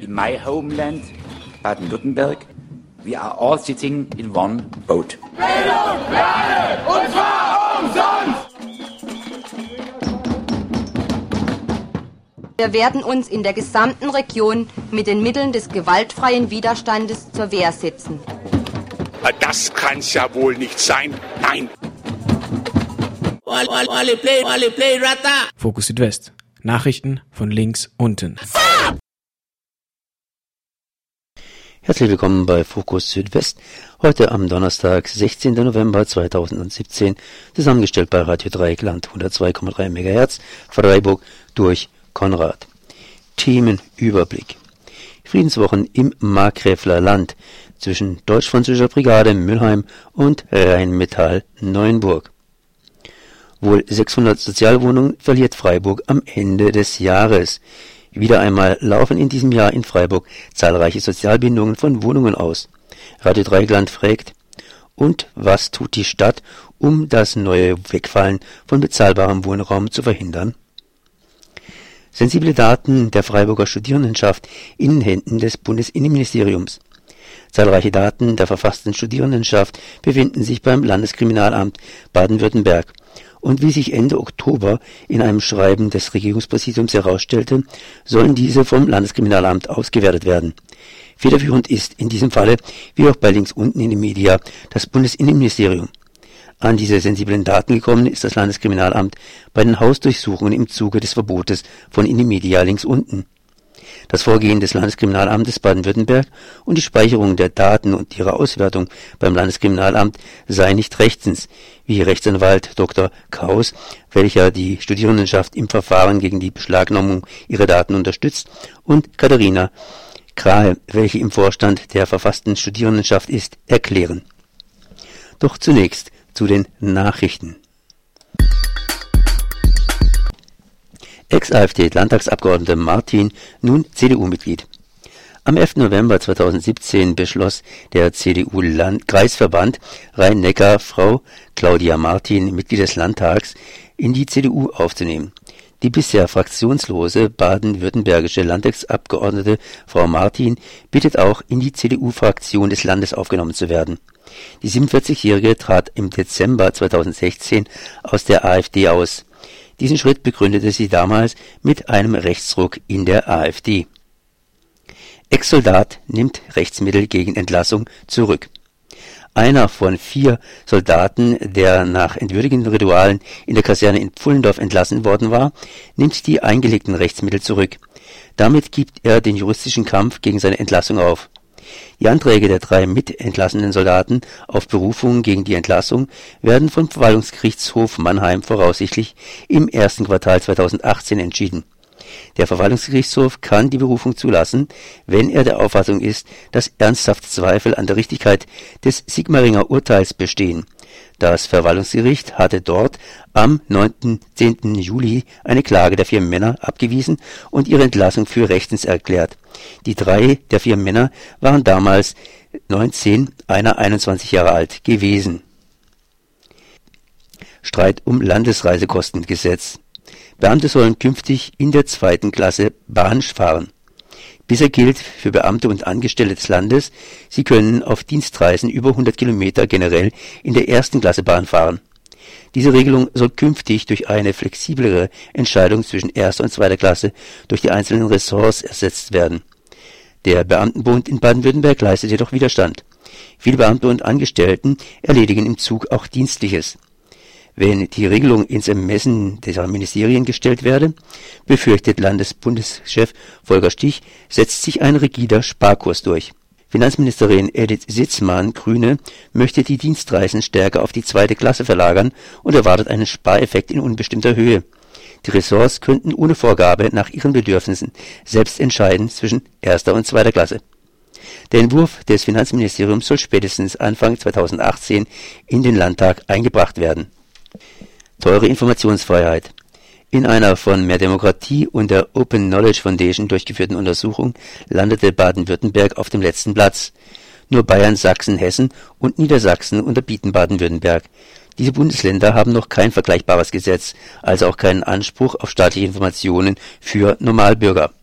in my homeland, Baden-Württemberg, we are all sitting in one boat. Bildung für alle, und zwar umsonst! Wir werden uns in der gesamten Region mit den Mitteln des gewaltfreien Widerstandes zur Wehr setzen. Das kann's ja wohl nicht sein. Nein! Fokus Südwest. Nachrichten von links unten. Herzlich willkommen bei Fokus Südwest. Heute am Donnerstag, 16. November 2017. Zusammengestellt bei Radio Dreieckland 102,3 MHz. Freiburg durch Konrad. Themenüberblick. Friedenswochen im Markgräfler Land zwischen Deutsch-Französischer Brigade Mülheim und Rheinmetall Neuenburg. Wohl 600 Sozialwohnungen verliert Freiburg am Ende des Jahres. Wieder einmal laufen in diesem Jahr in Freiburg zahlreiche Sozialbindungen von Wohnungen aus. Radio Dreieckland fragt: Und was tut die Stadt, um das neue Wegfallen von bezahlbarem Wohnraum zu verhindern? Sensible Daten der Freiburger Studierendenschaft in den Händen des Bundesinnenministeriums. Zahlreiche Daten der verfassten Studierendenschaft befinden sich beim Landeskriminalamt Baden-Württemberg. Und wie sich Ende Oktober in einem Schreiben des Regierungspräsidiums herausstellte, sollen diese vom Landeskriminalamt ausgewertet werden. Federführend ist in diesem Falle, wie auch bei links unten in den Media, das Bundesinnenministerium. An diese sensiblen Daten gekommen ist das Landeskriminalamt bei den Hausdurchsuchungen im Zuge des Verbotes von in den Media links unten. Das Vorgehen des Landeskriminalamtes Baden-Württemberg und die Speicherung der Daten und ihre Auswertung beim Landeskriminalamt sei nicht rechtens, wie Rechtsanwalt Dr. Kraus, welcher die Studierendenschaft im Verfahren gegen die Beschlagnahmung ihrer Daten unterstützt, und Katharina Krahe, welche im Vorstand der verfassten Studierendenschaft ist, erklären. Doch zunächst zu den Nachrichten. Ex-AfD-Landtagsabgeordnete Martin, nun CDU-Mitglied. Am 11. November 2017 beschloss der CDU-Kreisverband Rhein-Neckar Frau Claudia Martin, Mitglied des Landtags, in die CDU aufzunehmen. Die bisher fraktionslose baden-württembergische Landtagsabgeordnete Frau Martin bittet auch, in die CDU-Fraktion des Landes aufgenommen zu werden. Die 47-Jährige trat im Dezember 2016 aus der AfD aus. Diesen Schritt begründete sie damals mit einem Rechtsruck in der AfD. Ex-Soldat nimmt Rechtsmittel gegen Entlassung zurück. Einer von 4 Soldaten, der nach entwürdigenden Ritualen in der Kaserne in Pfullendorf entlassen worden war, nimmt die eingelegten Rechtsmittel zurück. Damit gibt er den juristischen Kampf gegen seine Entlassung auf. Die Anträge der 3 mitentlassenen Soldaten auf Berufung gegen die Entlassung werden vom Verwaltungsgerichtshof Mannheim voraussichtlich im ersten Quartal 2018 entschieden. Der Verwaltungsgerichtshof kann die Berufung zulassen, wenn er der Auffassung ist, dass ernsthafte Zweifel an der Richtigkeit des Sigmaringer Urteils bestehen. Das Verwaltungsgericht hatte dort am 10. Juli eine Klage der 4 Männer abgewiesen und ihre Entlassung für rechtens erklärt. Die 3 der 4 Männer waren damals 19, einer 21 Jahre alt gewesen. Streit um Landesreisekostengesetz. Beamte sollen künftig in der 2. Klasse Bahn fahren. Bisher gilt für Beamte und Angestellte des Landes, sie können auf Dienstreisen über 100 Kilometer generell in der 1. Klasse Bahn fahren. Diese Regelung soll künftig durch eine flexiblere Entscheidung zwischen 1. und 2. Klasse durch die einzelnen Ressorts ersetzt werden. Der Beamtenbund in Baden-Württemberg leistet jedoch Widerstand. Viele Beamte und Angestellten erledigen im Zug auch Dienstliches. Wenn die Regelung ins Ermessen der Ministerien gestellt werde, befürchtet Landesbundeschef Volker Stich, setzt sich ein rigider Sparkurs durch. Finanzministerin Edith Sitzmann, Grüne, möchte die Dienstreisen stärker auf die 2. Klasse verlagern und erwartet einen Spareffekt in unbestimmter Höhe. Die Ressorts könnten ohne Vorgabe nach ihren Bedürfnissen selbst entscheiden zwischen 1. und 2. Klasse. Der Entwurf des Finanzministeriums soll spätestens Anfang 2018 in den Landtag eingebracht werden. Teure Informationsfreiheit. In einer von Mehr Demokratie und der Open Knowledge Foundation durchgeführten Untersuchung landete Baden-Württemberg auf dem letzten Platz. Nur Bayern, Sachsen, Hessen und Niedersachsen unterbieten Baden-Württemberg. Diese Bundesländer haben noch kein vergleichbares Gesetz, also auch keinen Anspruch auf staatliche Informationen für Normalbürger.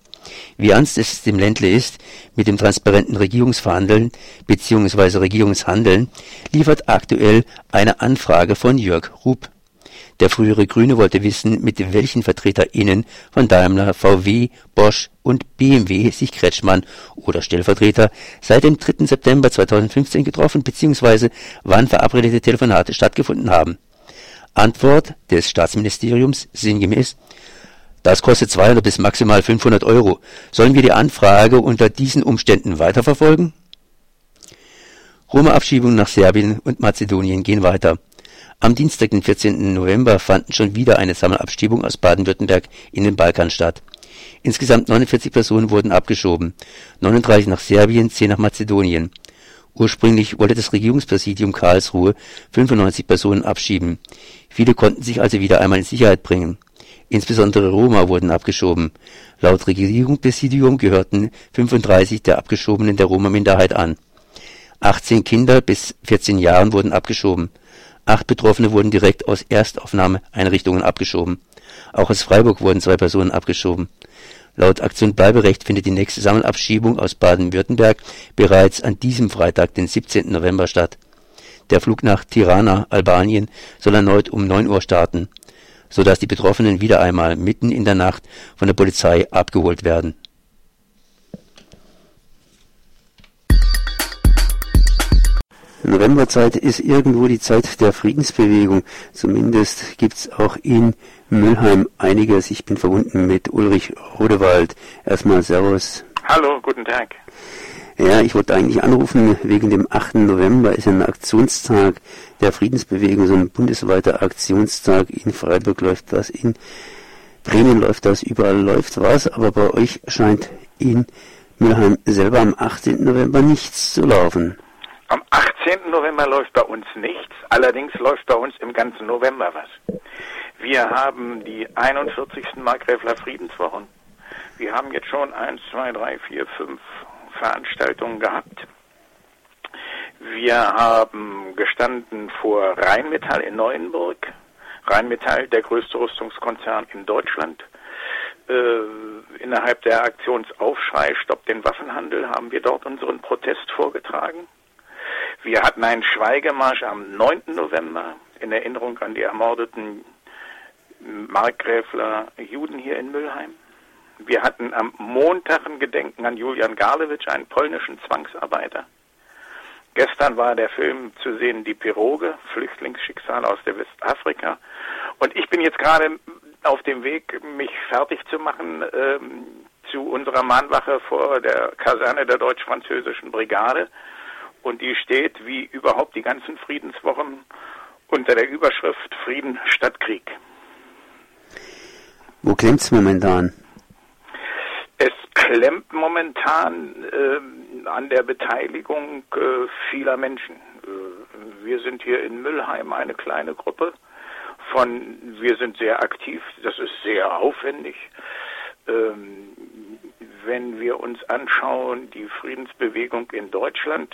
Wie ernst es dem Ländle ist mit dem transparenten Regierungsverhandeln bzw. Regierungshandeln, liefert aktuell eine Anfrage von Jörg Rupp. Der frühere Grüne wollte wissen, mit welchen VertreterInnen von Daimler, VW, Bosch und BMW sich Kretschmann oder Stellvertreter seit dem 3. September 2015 getroffen bzw. wann verabredete Telefonate stattgefunden haben. Antwort des Staatsministeriums sinngemäß: Das kostet 200 bis maximal 500 Euro. Sollen wir die Anfrage unter diesen Umständen weiterverfolgen? Roma-Abschiebungen nach Serbien und Mazedonien gehen weiter. Am Dienstag, den 14. November, fanden schon wieder eine Sammelabschiebung aus Baden-Württemberg in den Balkan statt. Insgesamt 49 Personen wurden abgeschoben, 39 nach Serbien, 10 nach Mazedonien. Ursprünglich wollte das Regierungspräsidium Karlsruhe 95 Personen abschieben. Viele konnten sich also wieder einmal in Sicherheit bringen. Insbesondere Roma wurden abgeschoben. Laut Regierungspräsidium gehörten 35 der Abgeschobenen der Roma-Minderheit an. 18 Kinder bis 14 Jahren wurden abgeschoben. 8 Betroffene wurden direkt aus Erstaufnahmeeinrichtungen abgeschoben. Auch aus Freiburg wurden 2 Personen abgeschoben. Laut Aktion Bleiberecht findet die nächste Sammelabschiebung aus Baden-Württemberg bereits an diesem Freitag, den 17. November statt. Der Flug nach Tirana, Albanien, soll erneut um 9 Uhr starten, sodass die Betroffenen wieder einmal mitten in der Nacht von der Polizei abgeholt werden. Novemberzeit ist irgendwo die Zeit der Friedensbewegung. Zumindest gibt's auch in Mülheim einiges. Ich bin verbunden mit Ulrich Rodewald. Erstmal Servus. Hallo, guten Tag. Ja, ich wollte eigentlich anrufen, wegen dem 8. November ist ein Aktionstag der Friedensbewegung, so ein bundesweiter Aktionstag. In Freiburg läuft was, in Bremen läuft das, überall läuft was, aber bei euch scheint in Mülheim selber am 18. November nichts zu laufen. Am 18. November läuft bei uns nichts, allerdings läuft bei uns im ganzen November was. Wir haben die 41. Markgräfler Friedenswochen. Wir haben jetzt schon 1, 2, 3, 4, 5 Veranstaltungen gehabt. Wir haben gestanden vor Rheinmetall in Neuenburg. Rheinmetall, der größte Rüstungskonzern in Deutschland. Innerhalb der Aktionsaufschrei Stopp den Waffenhandel haben wir dort unseren Protest vorgetragen. Wir hatten einen Schweigemarsch am 9. November in Erinnerung an die ermordeten Markgräfler Juden hier in Mülheim. Wir hatten am Montag ein Gedenken an Julian Garlewitsch, einen polnischen Zwangsarbeiter. Gestern war der Film zu sehen, Die Piroge, Flüchtlingsschicksale aus der Westafrika. Und ich bin jetzt gerade auf dem Weg, mich fertig zu machen zu unserer Mahnwache vor der Kaserne der deutsch-französischen Brigade. Und die steht, wie überhaupt die ganzen Friedenswochen, unter der Überschrift Frieden statt Krieg. Wo klemmt's momentan? Es klemmt momentan an der Beteiligung vieler Menschen. Wir sind hier in Mülheim eine kleine Gruppe wir sind sehr aktiv, das ist sehr aufwendig. Wenn wir uns anschauen, die Friedensbewegung in Deutschland,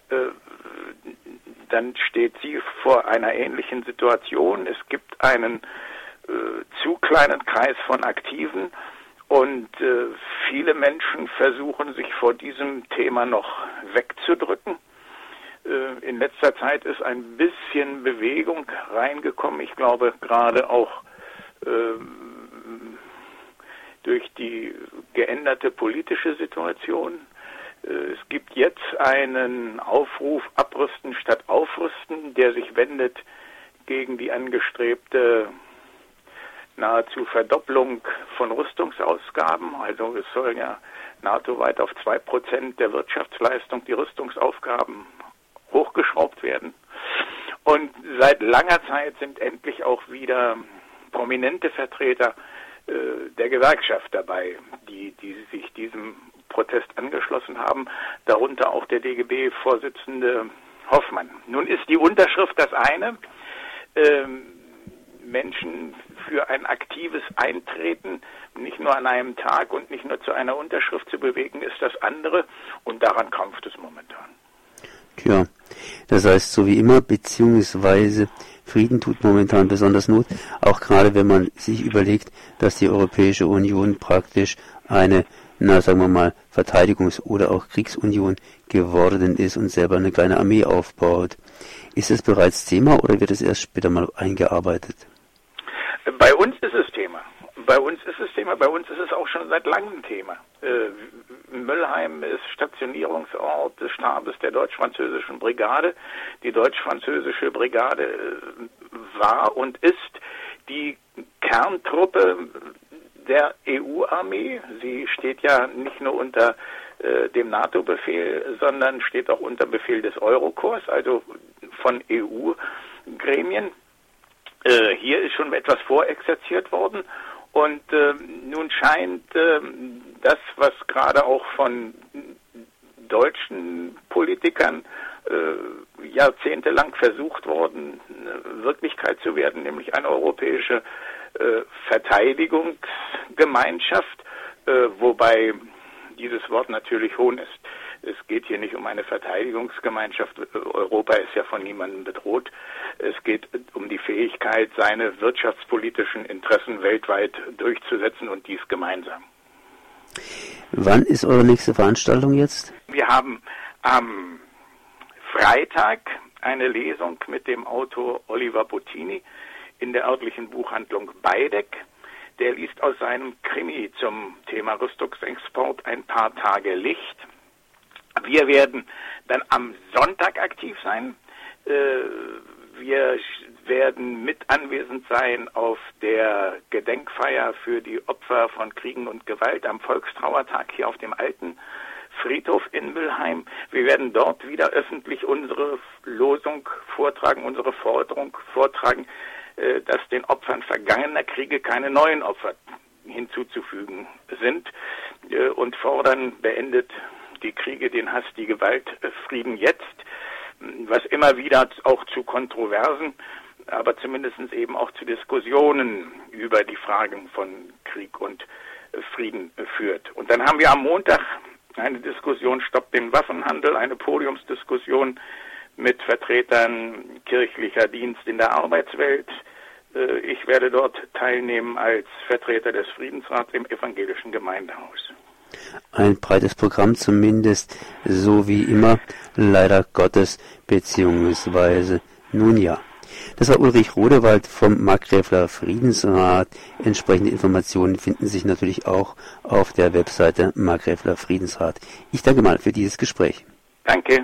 dann steht sie vor einer ähnlichen Situation. Es gibt einen zu kleinen Kreis von Aktiven und viele Menschen versuchen, sich vor diesem Thema noch wegzudrücken. In letzter Zeit ist ein bisschen Bewegung reingekommen. Ich glaube, gerade auch durch die geänderte politische Situation. Es gibt jetzt einen Aufruf Abrüsten statt Aufrüsten, der sich wendet gegen die angestrebte nahezu Verdopplung von Rüstungsausgaben. Also es sollen ja NATO-weit auf 2% der Wirtschaftsleistung die Rüstungsaufgaben hochgeschraubt werden. Und seit langer Zeit sind endlich auch wieder prominente Vertreter der Gewerkschaft dabei, die sich diesem Protest angeschlossen haben, darunter auch der DGB-Vorsitzende Hoffmann. Nun ist die Unterschrift das eine, Menschen für ein aktives Eintreten nicht nur an einem Tag und nicht nur zu einer Unterschrift zu bewegen, ist das andere und daran krampft es momentan. Tja, das heißt so wie immer, beziehungsweise Frieden tut momentan besonders Not, auch gerade wenn man sich überlegt, dass die Europäische Union praktisch eine sagen wir mal, Verteidigungs- oder auch Kriegsunion geworden ist und selber eine kleine Armee aufbaut. Ist es bereits Thema oder wird es erst später mal eingearbeitet? Bei uns ist es Thema. Bei uns ist es auch schon seit langem Thema. Müllheim ist Stationierungsort des Stabes der deutsch-französischen Brigade. Die deutsch-französische Brigade war und ist die Kerntruppe der EU-Armee. Sie steht ja nicht nur unter dem NATO-Befehl, sondern steht auch unter Befehl des Eurokorps, also von EU-Gremien. Hier ist schon etwas vorexerziert worden und nun scheint das, was gerade auch von deutschen Politikern jahrzehntelang versucht worden, Wirklichkeit zu werden, nämlich eine europäische Verteidigungsgemeinschaft, wobei dieses Wort natürlich hohn ist. Es geht hier nicht um eine Verteidigungsgemeinschaft. Europa ist ja von niemandem bedroht. Es geht um die Fähigkeit, seine wirtschaftspolitischen Interessen weltweit durchzusetzen und dies gemeinsam. Wann ist eure nächste Veranstaltung jetzt? Wir haben am Freitag eine Lesung mit dem Autor Oliver Bottini in der örtlichen Buchhandlung Beideck. Der liest aus seinem Krimi zum Thema Rüstungsexport ein paar Tage Licht. Wir werden dann am Sonntag aktiv sein. Wir werden mit anwesend sein auf der Gedenkfeier für die Opfer von Kriegen und Gewalt am Volkstrauertag hier auf dem alten Friedhof in Müllheim. Wir werden dort wieder öffentlich unsere Losung vortragen, unsere Forderung vortragen, dass den Opfern vergangener Kriege keine neuen Opfer hinzuzufügen sind und fordern, beendet die Kriege, den Hass, die Gewalt, Frieden jetzt, was immer wieder auch zu Kontroversen, aber zumindest eben auch zu Diskussionen über die Fragen von Krieg und Frieden führt. Und dann haben wir am Montag eine Diskussion Stopp den Waffenhandel, eine Podiumsdiskussion mit Vertretern kirchlicher Dienst in der Arbeitswelt. Ich werde dort teilnehmen als Vertreter des Friedensrats im evangelischen Gemeindehaus. Ein breites Programm zumindest, so wie immer, leider Gottes, beziehungsweise nun ja. Das war Ulrich Rodewald vom Markgräfler Friedensrat. Entsprechende Informationen finden sich natürlich auch auf der Webseite Markgräfler Friedensrat. Ich danke mal für dieses Gespräch. Danke.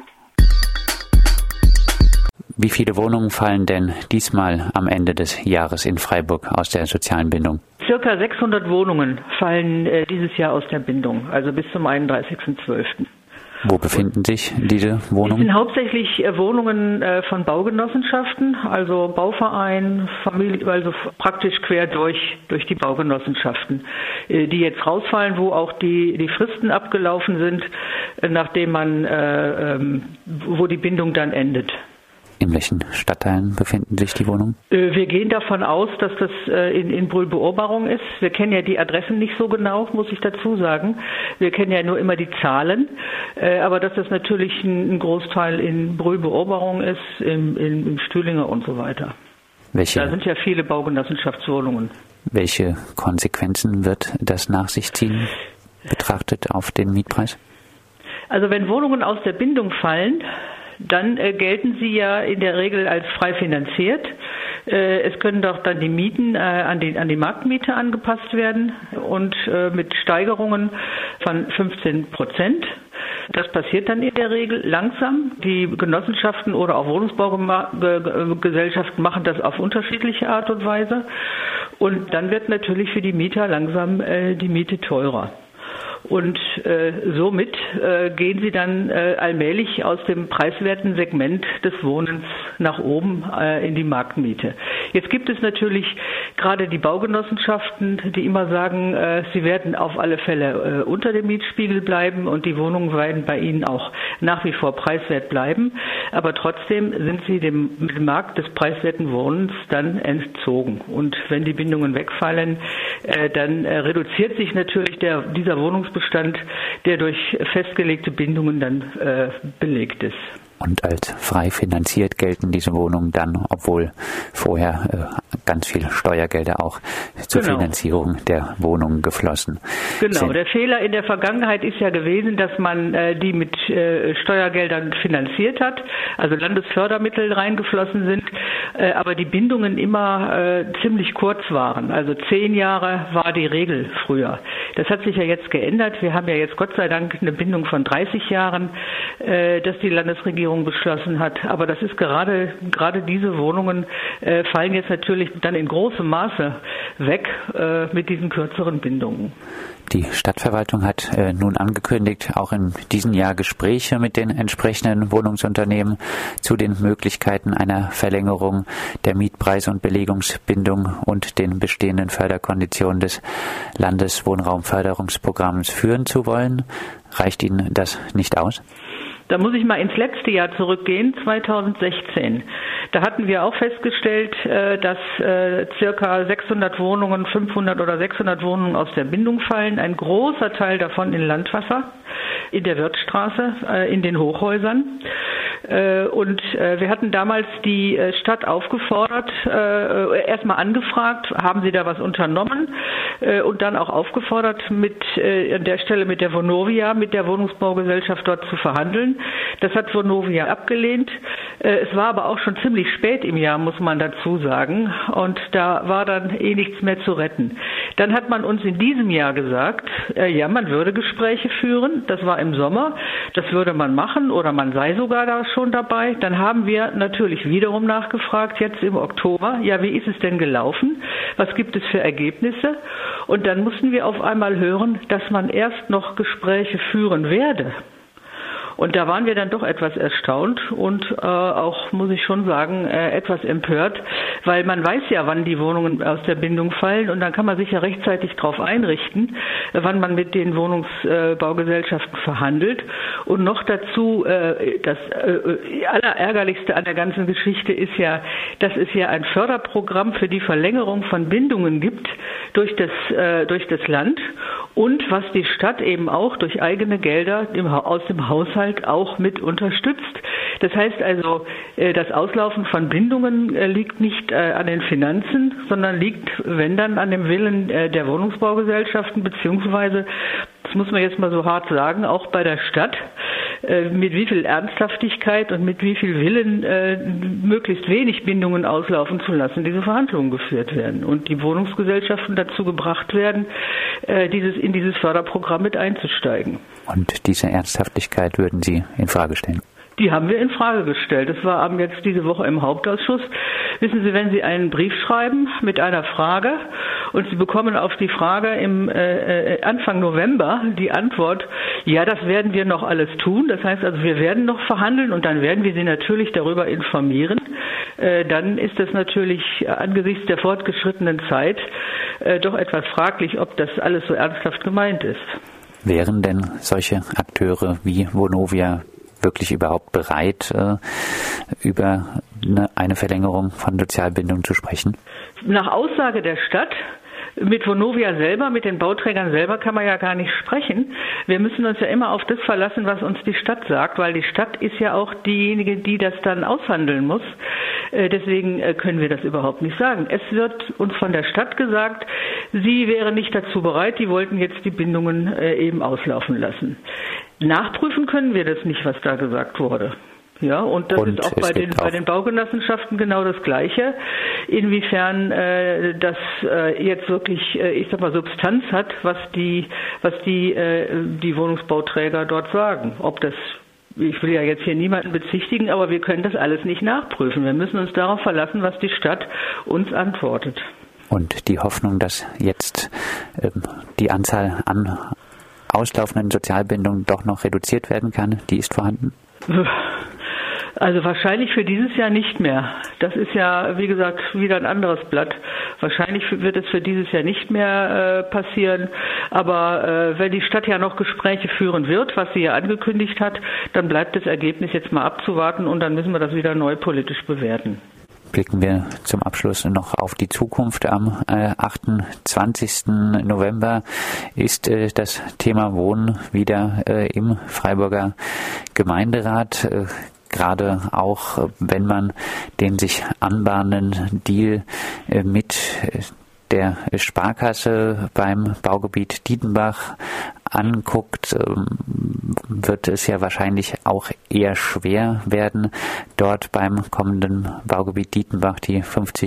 Wie viele Wohnungen fallen denn diesmal am Ende des Jahres in Freiburg aus der sozialen Bindung? Circa 600 Wohnungen fallen dieses Jahr aus der Bindung, also bis zum 31.12. Wo befinden sich diese Wohnungen? Es sind hauptsächlich Wohnungen von Baugenossenschaften, also Bauverein, Familie, also praktisch quer durch die Baugenossenschaften, die jetzt rausfallen, wo auch die Fristen abgelaufen sind, nachdem wo die Bindung dann endet. In welchen Stadtteilen befinden sich die Wohnungen? Wir gehen davon aus, dass das in Brühl-Beobahrung ist. Wir kennen ja die Adressen nicht so genau, muss ich dazu sagen. Wir kennen ja nur immer die Zahlen. Aber dass das natürlich ein Großteil in Brühl-Beobahrung ist, im Stühlinger und so weiter. Da sind ja viele Baugenossenschaftswohnungen. Welche Konsequenzen wird das nach sich ziehen, betrachtet auf den Mietpreis? Also wenn Wohnungen aus der Bindung fallen, dann gelten sie ja in der Regel als frei finanziert. Es können doch dann die Mieten an die Marktmiete angepasst werden und mit Steigerungen von 15%. Das passiert dann in der Regel langsam. Die Genossenschaften oder auch Wohnungsbaugesellschaften machen das auf unterschiedliche Art und Weise. Und dann wird natürlich für die Mieter langsam die Miete teurer. Und somit gehen sie dann allmählich aus dem preiswerten Segment des Wohnens nach oben in die Marktmiete. Jetzt gibt es natürlich gerade die Baugenossenschaften, die immer sagen, sie werden auf alle Fälle unter dem Mietspiegel bleiben und die Wohnungen werden bei ihnen auch nach wie vor preiswert bleiben. Aber trotzdem sind sie dem Markt des preiswerten Wohnens dann entzogen. Und wenn die Bindungen wegfallen, dann reduziert sich natürlich dieser Wohnungsbestand, der durch festgelegte Bindungen dann belegt ist. Und als frei finanziert gelten diese Wohnungen dann, obwohl vorher ganz viele Steuergelder auch zur Finanzierung der Wohnungen geflossen sind. Der Fehler in der Vergangenheit ist ja gewesen, dass man die mit Steuergeldern finanziert hat, also Landesfördermittel reingeflossen sind, aber die Bindungen immer ziemlich kurz waren. Also 10 Jahre war die Regel früher. Das hat sich ja jetzt geändert. Wir haben ja jetzt Gott sei Dank eine Bindung von 30 Jahren, dass die Landesregierung beschlossen hat. Aber das ist gerade diese Wohnungen fallen jetzt natürlich dann in großem Maße weg mit diesen kürzeren Bindungen. Die Stadtverwaltung hat nun angekündigt, auch in diesem Jahr Gespräche mit den entsprechenden Wohnungsunternehmen zu den Möglichkeiten einer Verlängerung der Mietpreis- und Belegungsbindung und den bestehenden Förderkonditionen des Landeswohnraumförderungsprogramms führen zu wollen. Reicht Ihnen das nicht aus? Da muss ich mal ins letzte Jahr zurückgehen, 2016. Da hatten wir auch festgestellt, dass circa 600 Wohnungen, 500 oder 600 Wohnungen aus der Bindung fallen. Ein großer Teil davon in Landwasser, in der Wirtstraße, in den Hochhäusern. Und wir hatten damals die Stadt aufgefordert, erstmal angefragt, haben Sie da was unternommen? Und dann auch aufgefordert, an der Stelle mit der Vonovia, mit der Wohnungsbaugesellschaft dort zu verhandeln. Das hat Vonovia abgelehnt. Es war aber auch schon ziemlich spät im Jahr, muss man dazu sagen. Und da war dann nichts mehr zu retten. Dann hat man uns in diesem Jahr gesagt, ja, man würde Gespräche führen. Das war im Sommer. Das würde man machen oder man sei sogar da schon dabei. Dann haben wir natürlich wiederum nachgefragt, jetzt im Oktober, ja, wie ist es denn gelaufen? Was gibt es für Ergebnisse? Und dann mussten wir auf einmal hören, dass man erst noch Gespräche führen werde. Und da waren wir dann doch etwas erstaunt und auch, muss ich schon sagen, etwas empört, weil man weiß ja, wann die Wohnungen aus der Bindung fallen und dann kann man sich ja rechtzeitig darauf einrichten, wann man mit den Wohnungsbaugesellschaften verhandelt. Und noch dazu, das Allerärgerlichste an der ganzen Geschichte ist ja, dass es ja ein Förderprogramm für die Verlängerung von Bindungen gibt durch das Land und was die Stadt eben auch durch eigene Gelder aus dem Haushalt auch mit unterstützt. Das heißt also, das Auslaufen von Bindungen liegt nicht an den Finanzen, sondern liegt, wenn dann, an dem Willen der Wohnungsbaugesellschaften, beziehungsweise, das muss man jetzt mal so hart sagen, auch bei der Stadt, mit wie viel Ernsthaftigkeit und mit wie viel Willen möglichst wenig Bindungen auslaufen zu lassen, diese Verhandlungen geführt werden und die Wohnungsgesellschaften dazu gebracht werden, in dieses Förderprogramm mit einzusteigen. Und diese Ernsthaftigkeit würden Sie in Frage stellen? Die haben wir in Frage gestellt. Das war jetzt diese Woche im Hauptausschuss. Wissen Sie, wenn Sie einen Brief schreiben mit einer Frage und Sie bekommen auf die Frage im Anfang November die Antwort, ja, das werden wir noch alles tun. Das heißt also, wir werden noch verhandeln und dann werden wir Sie natürlich darüber informieren. Dann ist das natürlich angesichts der fortgeschrittenen Zeit doch etwas fraglich, ob das alles so ernsthaft gemeint ist. Wären denn solche Akteure wie Vonovia wirklich überhaupt bereit, über eine Verlängerung von Sozialbindung zu sprechen? Nach Aussage der Stadt, mit Vonovia selber, mit den Bauträgern selber kann man ja gar nicht sprechen. Wir müssen uns ja immer auf das verlassen, was uns die Stadt sagt, weil die Stadt ist ja auch diejenige, die das dann aushandeln muss. Deswegen können wir das überhaupt nicht sagen. Es wird uns von der Stadt gesagt, sie wäre nicht dazu bereit, die wollten jetzt die Bindungen eben auslaufen lassen. Nachprüfen können wir das nicht, was da gesagt wurde. Ja, und das ist auch bei den Baugenossenschaften genau das Gleiche. Inwiefern das jetzt wirklich, ich sag mal, Substanz hat, was die Wohnungsbauträger dort sagen. Ob das, ich will ja jetzt hier niemanden bezichtigen, aber wir können das alles nicht nachprüfen. Wir müssen uns darauf verlassen, was die Stadt uns antwortet. Und die Hoffnung, dass jetzt die Anzahl an auslaufenden Sozialbindungen doch noch reduziert werden kann, die ist vorhanden? Also wahrscheinlich für dieses Jahr nicht mehr. Das ist ja, wie gesagt, wieder ein anderes Blatt. Wahrscheinlich wird es für dieses Jahr nicht mehr passieren. Aber wenn die Stadt ja noch Gespräche führen wird, was sie ja angekündigt hat, dann bleibt das Ergebnis jetzt mal abzuwarten und dann müssen wir das wieder neu politisch bewerten. Blicken wir zum Abschluss noch auf die Zukunft. Am 28. November ist das Thema Wohnen wieder im Freiburger Gemeinderat. gerade auch, wenn man den sich anbahnenden Deal mit der Sparkasse beim Baugebiet Dietenbach anguckt, wird es ja wahrscheinlich auch eher schwer werden, dort beim kommenden Baugebiet Dietenbach die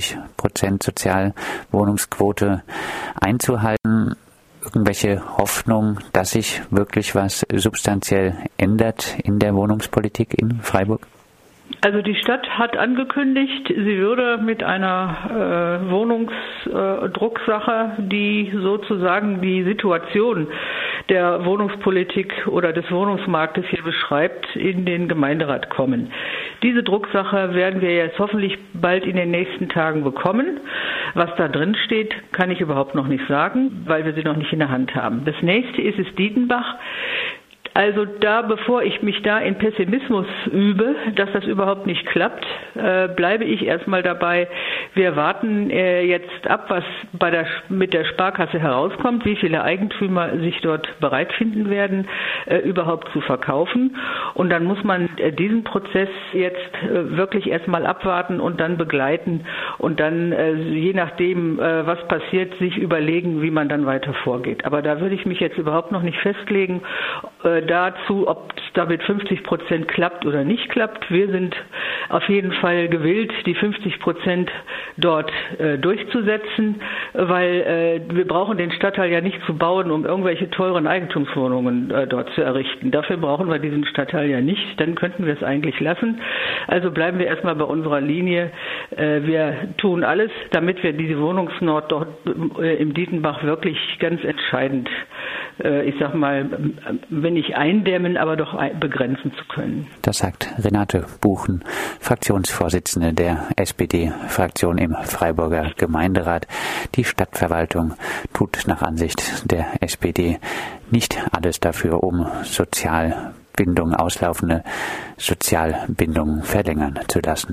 50% Sozialwohnungsquote einzuhalten. Irgendwelche Hoffnung, dass sich wirklich was substanziell ändert in der Wohnungspolitik in Freiburg? Also die Stadt hat angekündigt, sie würde mit einer Wohnungsdrucksache, die sozusagen die Situation der Wohnungspolitik oder des Wohnungsmarktes hier beschreibt, in den Gemeinderat kommen. Diese Drucksache werden wir jetzt hoffentlich bald in den nächsten Tagen bekommen. Was da drin steht, kann ich überhaupt noch nicht sagen, weil wir sie noch nicht in der Hand haben. Das nächste ist es Dietenbach. Also bevor ich mich da in Pessimismus übe, dass das überhaupt nicht klappt, bleibe ich erstmal dabei. Wir warten jetzt ab, was mit der Sparkasse herauskommt, wie viele Eigentümer sich dort bereit finden werden, überhaupt zu verkaufen. Und dann muss man diesen Prozess jetzt wirklich erstmal abwarten und dann begleiten und dann, je nachdem, was passiert, sich überlegen, wie man dann weiter vorgeht. Aber da würde ich mich jetzt überhaupt noch nicht festlegen, dazu, ob es da mit 50% klappt oder nicht klappt. Wir sind auf jeden Fall gewillt, die 50% dort durchzusetzen, weil wir brauchen den Stadtteil ja nicht zu bauen, um irgendwelche teuren Eigentumswohnungen dort zu errichten. Dafür brauchen wir diesen Stadtteil ja nicht, dann könnten wir es eigentlich lassen. Also bleiben wir erstmal bei unserer Linie. Wir tun alles, damit wir diese Wohnungsnot dort im Dietenbach wirklich ganz entscheidend, ich sag mal, wenn nicht eindämmen, aber doch begrenzen zu können. Das sagt Renate Buchen, Fraktionsvorsitzende der SPD-Fraktion im Freiburger Gemeinderat. Die Stadtverwaltung tut nach Ansicht der SPD nicht alles dafür, um Sozialbindung, auslaufende Sozialbindungen verlängern zu lassen.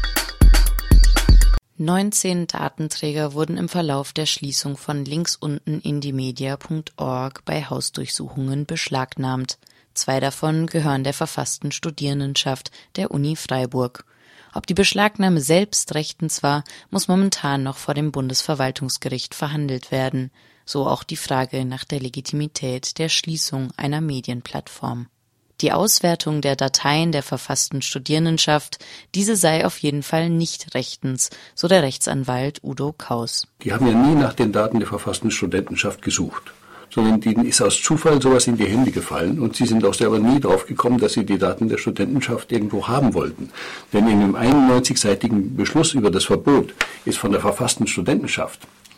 19 Datenträger wurden im Verlauf der Schließung von linksuntenindymedia.org bei Hausdurchsuchungen beschlagnahmt. 2 davon gehören der verfassten Studierendenschaft der Uni Freiburg. Ob die Beschlagnahme selbst rechtens war, muss momentan noch vor dem Bundesverwaltungsgericht verhandelt werden. So auch die Frage nach der Legitimität der Schließung einer Medienplattform. Die Auswertung der Dateien der verfassten Studierendenschaft, diese sei auf jeden Fall nicht rechtens, so der Rechtsanwalt Udo Kaus. Die haben ja nie nach den Daten der verfassten Studentenschaft gesucht, sondern denen ist aus Zufall sowas in die Hände gefallen und sie sind auch selber nie drauf gekommen, dass sie die Daten der Studentenschaft irgendwo haben wollten. Denn in einem 91-seitigen Beschluss über das Verbot ist von der verfassten Studentenschaft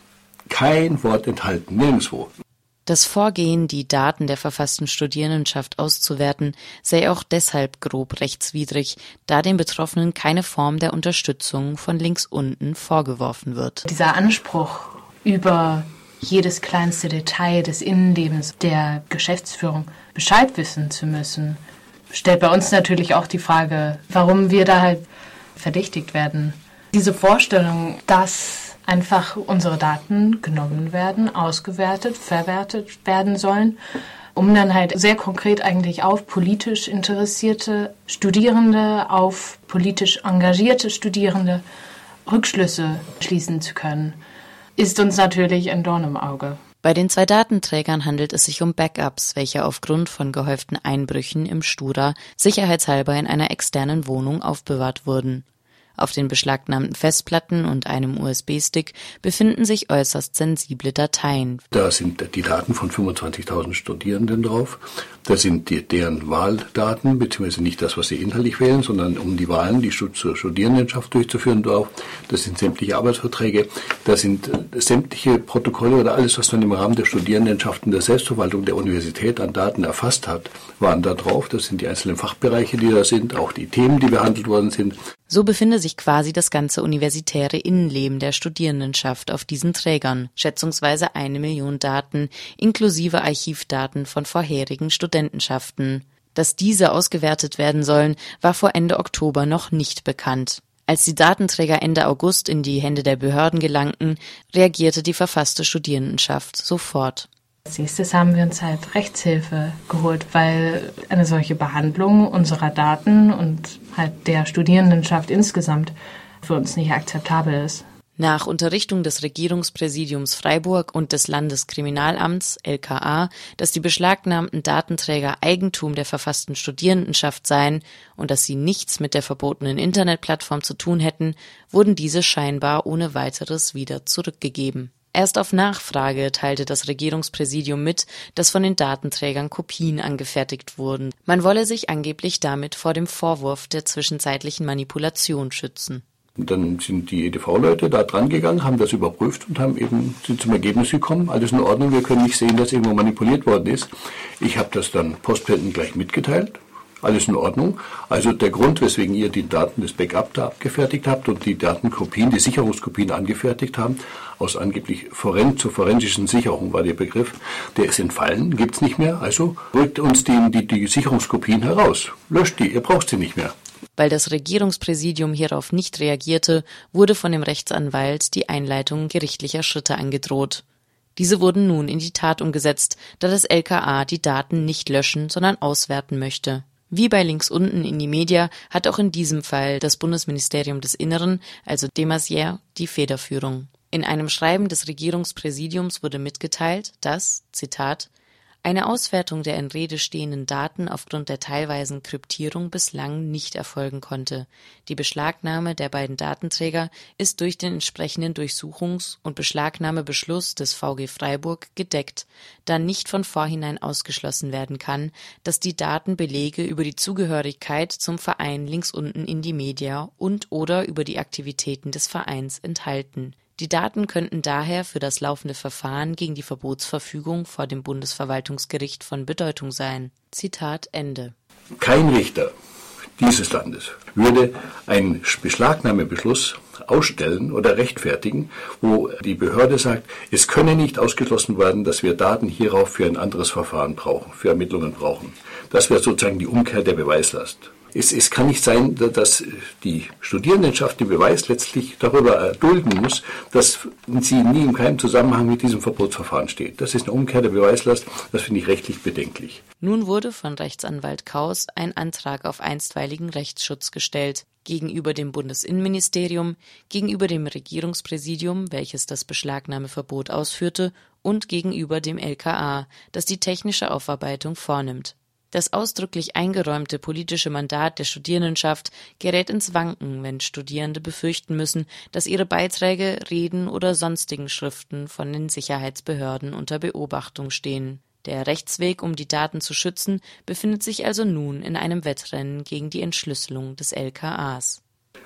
kein Wort enthalten, nirgendwo. Das Vorgehen, die Daten der verfassten Studierendenschaft auszuwerten, sei auch deshalb grob rechtswidrig, da den Betroffenen keine Form der Unterstützung von links unten vorgeworfen wird. Dieser Anspruch, über jedes kleinste Detail des Innenlebens der Geschäftsführung Bescheid wissen zu müssen, stellt bei uns natürlich auch die Frage, warum wir da halt verdächtigt werden. Diese Vorstellung, dass einfach unsere Daten genommen werden, ausgewertet, verwertet werden sollen, um dann halt sehr konkret eigentlich auf politisch interessierte Studierende, auf politisch engagierte Studierende Rückschlüsse schließen zu können, ist uns natürlich ein Dorn im Auge. Bei den 2 Datenträgern handelt es sich um Backups, welche aufgrund von gehäuften Einbrüchen im Stura sicherheitshalber in einer externen Wohnung aufbewahrt wurden. Auf den beschlagnahmten Festplatten und einem USB-Stick befinden sich äußerst sensible Dateien. Da sind die Daten von 25.000 Studierenden drauf. Da sind deren Wahldaten, beziehungsweise nicht das, was sie inhaltlich wählen, sondern um die Wahlen, die zur Studierendenschaft durchzuführen drauf. Das sind sämtliche Arbeitsverträge. Da sind sämtliche Protokolle oder alles, was man im Rahmen der Studierendenschaften der Selbstverwaltung der Universität an Daten erfasst hat, waren da drauf. Das sind die einzelnen Fachbereiche, die da sind, auch die Themen, die behandelt worden sind. So befinde sich quasi das ganze universitäre Innenleben der Studierendenschaft auf diesen Trägern, schätzungsweise 1 Million Daten, inklusive Archivdaten von vorherigen Studentenschaften. Dass diese ausgewertet werden sollen, war vor Ende Oktober noch nicht bekannt. Als die Datenträger Ende August in die Hände der Behörden gelangten, reagierte die verfasste Studierendenschaft sofort. Als nächstes haben wir uns halt Rechtshilfe geholt, weil eine solche Behandlung unserer Daten und halt der Studierendenschaft insgesamt für uns nicht akzeptabel ist. Nach Unterrichtung des Regierungspräsidiums Freiburg und des Landeskriminalamts LKA, dass die beschlagnahmten Datenträger Eigentum der verfassten Studierendenschaft seien und dass sie nichts mit der verbotenen Internetplattform zu tun hätten, wurden diese scheinbar ohne weiteres wieder zurückgegeben. Erst auf Nachfrage teilte das Regierungspräsidium mit, dass von den Datenträgern Kopien angefertigt wurden. Man wolle sich angeblich damit vor dem Vorwurf der zwischenzeitlichen Manipulation schützen. Und dann sind die EDV-Leute da dran gegangen, haben das überprüft und sind zum Ergebnis gekommen, alles in Ordnung, wir können nicht sehen, dass irgendwo manipuliert worden ist. Ich habe das dann postwendend gleich mitgeteilt. Alles in Ordnung. Also der Grund, weswegen ihr die Daten des Backup da abgefertigt habt und die Datenkopien, die Sicherungskopien angefertigt haben, aus angeblich zur forensischen Sicherung war der Begriff, der ist entfallen, gibt's nicht mehr. Also rückt uns die Sicherungskopien heraus. Löscht die, ihr braucht sie nicht mehr. Weil das Regierungspräsidium hierauf nicht reagierte, wurde von dem Rechtsanwalt die Einleitung gerichtlicher Schritte angedroht. Diese wurden nun in die Tat umgesetzt, da das LKA die Daten nicht löschen, sondern auswerten möchte. Wie bei links unten in die Media hat auch in diesem Fall das Bundesministerium des Inneren, also Demasier, die Federführung. In einem Schreiben des Regierungspräsidiums wurde mitgeteilt, dass, Zitat, eine Auswertung der in Rede stehenden Daten aufgrund der teilweisen Kryptierung bislang nicht erfolgen konnte. Die Beschlagnahme der beiden Datenträger ist durch den entsprechenden Durchsuchungs- und Beschlagnahmebeschluss des VG Freiburg gedeckt, da nicht von vorhinein ausgeschlossen werden kann, dass die Daten Belege über die Zugehörigkeit zum Verein links unten in die Media und/oder über die Aktivitäten des Vereins enthalten. Die Daten könnten daher für das laufende Verfahren gegen die Verbotsverfügung vor dem Bundesverwaltungsgericht von Bedeutung sein. Zitat Ende. Kein Richter dieses Landes würde einen Beschlagnahmebeschluss ausstellen oder rechtfertigen, wo die Behörde sagt, es könne nicht ausgeschlossen werden, dass wir Daten hierauf für ein anderes Verfahren brauchen, für Ermittlungen brauchen. Das wäre sozusagen die Umkehr der Beweislast. Es kann nicht sein, dass die Studierendenschaft den Beweis letztlich darüber erdulden muss, dass sie nie in keinem Zusammenhang mit diesem Verbotsverfahren steht. Das ist eine Umkehr der Beweislast, das finde ich rechtlich bedenklich. Nun wurde von Rechtsanwalt Kaus ein Antrag auf einstweiligen Rechtsschutz gestellt. Gegenüber dem Bundesinnenministerium, gegenüber dem Regierungspräsidium, welches das Beschlagnahmeverbot ausführte, und gegenüber dem LKA, das die technische Aufarbeitung vornimmt. Das ausdrücklich eingeräumte politische Mandat der Studierendenschaft gerät ins Wanken, wenn Studierende befürchten müssen, dass ihre Beiträge, Reden oder sonstigen Schriften von den Sicherheitsbehörden unter Beobachtung stehen. Der Rechtsweg, um die Daten zu schützen, befindet sich also nun in einem Wettrennen gegen die Entschlüsselung des LKAs.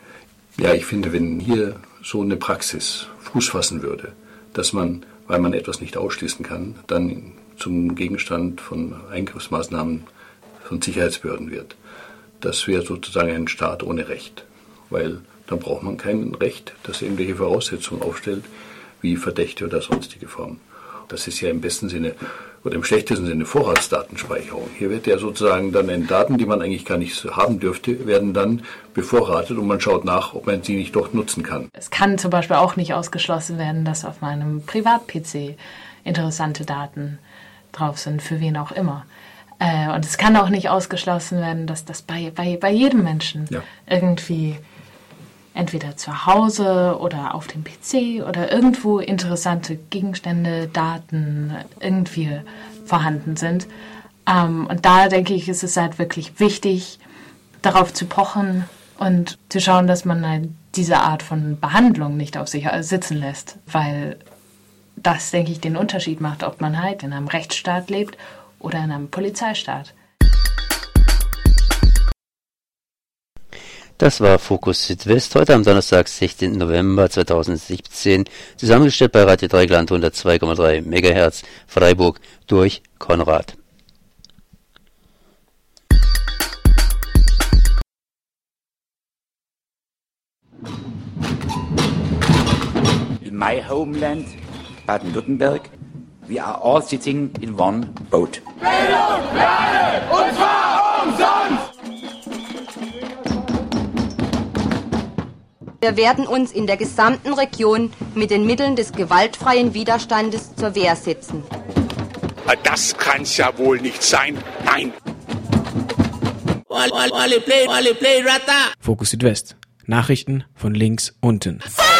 Ja, ich finde, wenn hier so eine Praxis Fuß fassen würde, dass man, weil man etwas nicht ausschließen kann, dann zum Gegenstand von Eingriffsmaßnahmen von Sicherheitsbehörden wird. Das wäre sozusagen ein Staat ohne Recht, weil dann braucht man kein Recht, das irgendwelche Voraussetzungen aufstellt, wie Verdächte oder sonstige Formen. Das ist ja im besten Sinne oder im schlechtesten Sinne Vorratsdatenspeicherung. Hier wird ja sozusagen dann Daten, die man eigentlich gar nicht haben dürfte, werden dann bevorratet und man schaut nach, ob man sie nicht doch nutzen kann. Es kann zum Beispiel auch nicht ausgeschlossen werden, dass auf meinem Privat-PC interessante Daten drauf sind, für wen auch immer. Und es kann auch nicht ausgeschlossen werden, dass das bei jedem Menschen irgendwie entweder zu Hause oder auf dem PC oder irgendwo interessante Gegenstände, Daten irgendwie vorhanden sind. Und da denke ich, ist es halt wirklich wichtig, darauf zu pochen und zu schauen, dass man halt diese Art von Behandlung nicht auf sich sitzen lässt, weil das, denke ich, den Unterschied macht, ob man halt in einem Rechtsstaat lebt oder in einem Polizeistaat. Das war Fokus Südwest, heute am Donnerstag, 16. November 2017, zusammengestellt bei Radio Dreieckland 102,3 MHz, Freiburg durch Konrad. In my homeland, Baden-Württemberg, we are all sitting in one boat. Bildung, Lernen, und zwar umsonst! Wir werden uns in der gesamten Region mit den Mitteln des gewaltfreien Widerstandes zur Wehr setzen. Das kann's ja wohl nicht sein. Nein. Fokus Südwest. Nachrichten von links unten.